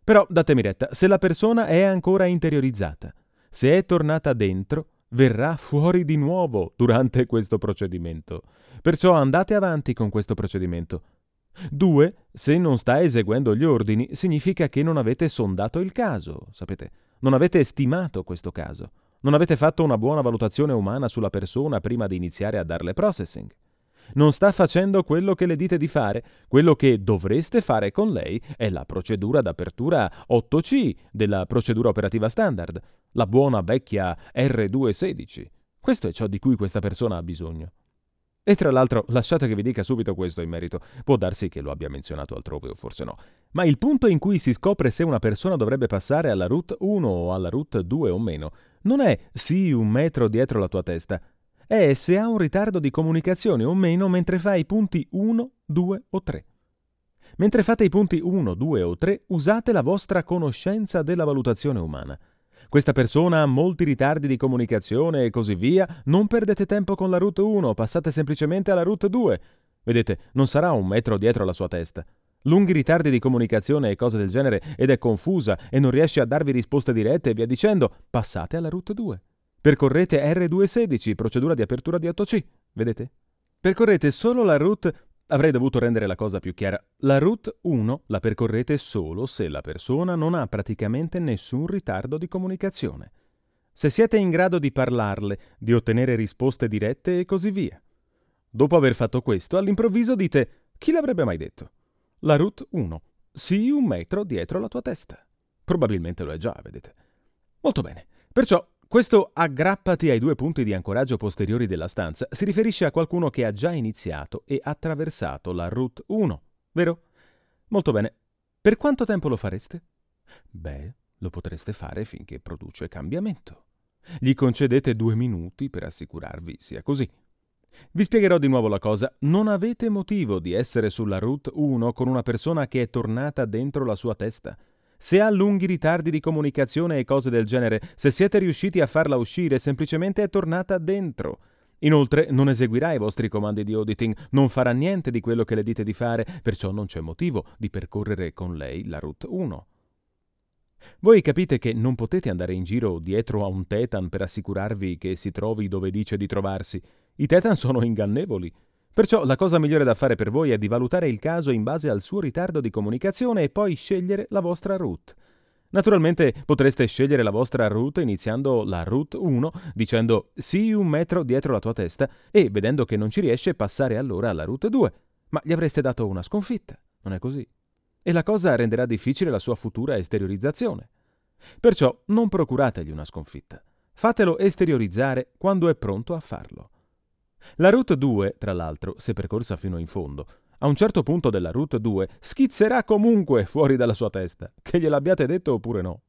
Però datemi retta, se la persona è ancora interiorizzata, se è tornata dentro, verrà fuori di nuovo durante questo procedimento. Perciò andate avanti con questo procedimento. 2. Se non sta eseguendo gli ordini, significa che non avete sondato il caso, sapete? Non avete stimato questo caso. Non avete fatto una buona valutazione umana sulla persona prima di iniziare a darle processing. Non sta facendo quello che le dite di fare. Quello che dovreste fare con lei è la procedura d'apertura 8C della procedura operativa standard, la buona vecchia R216. Questo è ciò di cui questa persona ha bisogno. E tra l'altro, lasciate che vi dica subito questo in merito. Può darsi che lo abbia menzionato altrove o forse no. Ma il punto in cui si scopre se una persona dovrebbe passare alla route 1 o alla route 2 o meno non è sii un metro dietro la tua testa, è se ha un ritardo di comunicazione o meno mentre fa i punti 1, 2 o 3. Mentre fate i punti 1, 2 o 3, usate la vostra conoscenza della valutazione umana. Questa persona ha molti ritardi di comunicazione e così via, non perdete tempo con la route 1, passate semplicemente alla route 2. Vedete, non sarà un metro dietro la sua testa. Lunghi ritardi di comunicazione e cose del genere ed è confusa e non riesce a darvi risposte dirette e via dicendo, passate alla route 2. Percorrete R216, procedura di apertura di 8C, vedete? Percorrete solo la route. Avrei dovuto rendere la cosa più chiara. La route 1 la percorrete solo se la persona non ha praticamente nessun ritardo di comunicazione. Se siete in grado di parlarle, di ottenere risposte dirette e così via. Dopo aver fatto questo, all'improvviso dite, chi l'avrebbe mai detto? La route 1, sii un metro dietro la tua testa. Probabilmente lo è già, vedete. Molto bene. Perciò questo aggrappati ai 2 punti di ancoraggio posteriori della stanza si riferisce a qualcuno che ha già iniziato e attraversato la route 1, vero? Molto bene. Per quanto tempo lo fareste? Beh, lo potreste fare finché produce cambiamento. Gli concedete 2 minuti per assicurarvi sia così. Vi spiegherò di nuovo la cosa. Non avete motivo di essere sulla route 1 con una persona che è tornata dentro la sua testa. Se ha lunghi ritardi di comunicazione e cose del genere, se siete riusciti a farla uscire, semplicemente è tornata dentro. Inoltre non eseguirà i vostri comandi di auditing, non farà niente di quello che le dite di fare, perciò non c'è motivo di percorrere con lei la route 1. Voi capite che non potete andare in giro dietro a un Tetan per assicurarvi che si trovi dove dice di trovarsi. I Tetan sono ingannevoli. Perciò la cosa migliore da fare per voi è di valutare il caso in base al suo ritardo di comunicazione e poi scegliere la vostra route. Naturalmente potreste scegliere la vostra route iniziando la route 1 dicendo sii un metro dietro la tua testa e, vedendo che non ci riesce, passare allora alla route 2. Ma gli avreste dato una sconfitta, non è così? E la cosa renderà difficile la sua futura esteriorizzazione. Perciò non procurategli una sconfitta. Fatelo esteriorizzare quando è pronto a farlo. La route 2, tra l'altro, se percorsa fino in fondo, a un certo punto della route 2 schizzerà comunque fuori dalla sua testa, che gliel'abbiate detto oppure no.